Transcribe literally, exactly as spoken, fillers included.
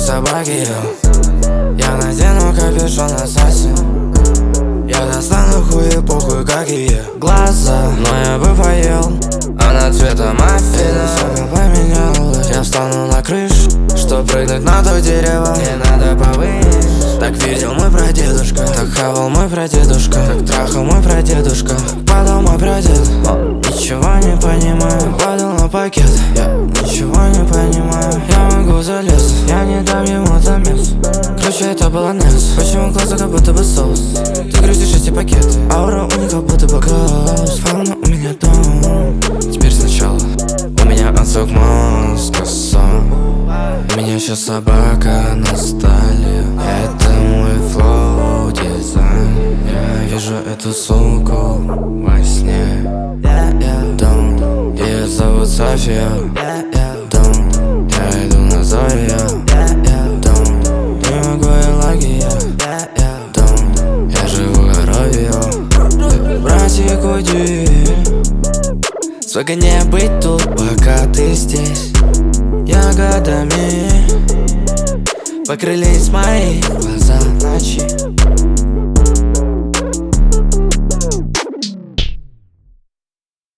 собаки ел. Я надену капюшон ассасин. Я достану хуй похуй какие глаза. Но я бы поел, она цвета маффина. Сука поменялась. Я встану на крышу, чтоб прыгнуть на то дерево. Мне надо повыше. Так видел мой прадедушка, так хавал мой прадедушка, так трахал мой прадедушка, так падал мой прадед. Ничего не понимаю, падал на пакет. Я ничего не понимаю, я могу залез. Я не дам ему замес. Короче, это баланес. Почему глаза как будто бы соус? Ты грузишь эти пакеты, аура у них как будто бы газ. Фауна у меня дом. Теперь сначала у меня отсок мозга сон. У меня сейчас собака на столе. Это мой флоу дизайн. Я вижу эту суку во сне. Дом, ее зовут София. Дом, я иду на Зоя. Дом, не могу я лагия. Дом, я живу коровью. Братик, уйди. Сука, не быть тут, пока ты здесь. Я годами покрылись мои глаза ночи.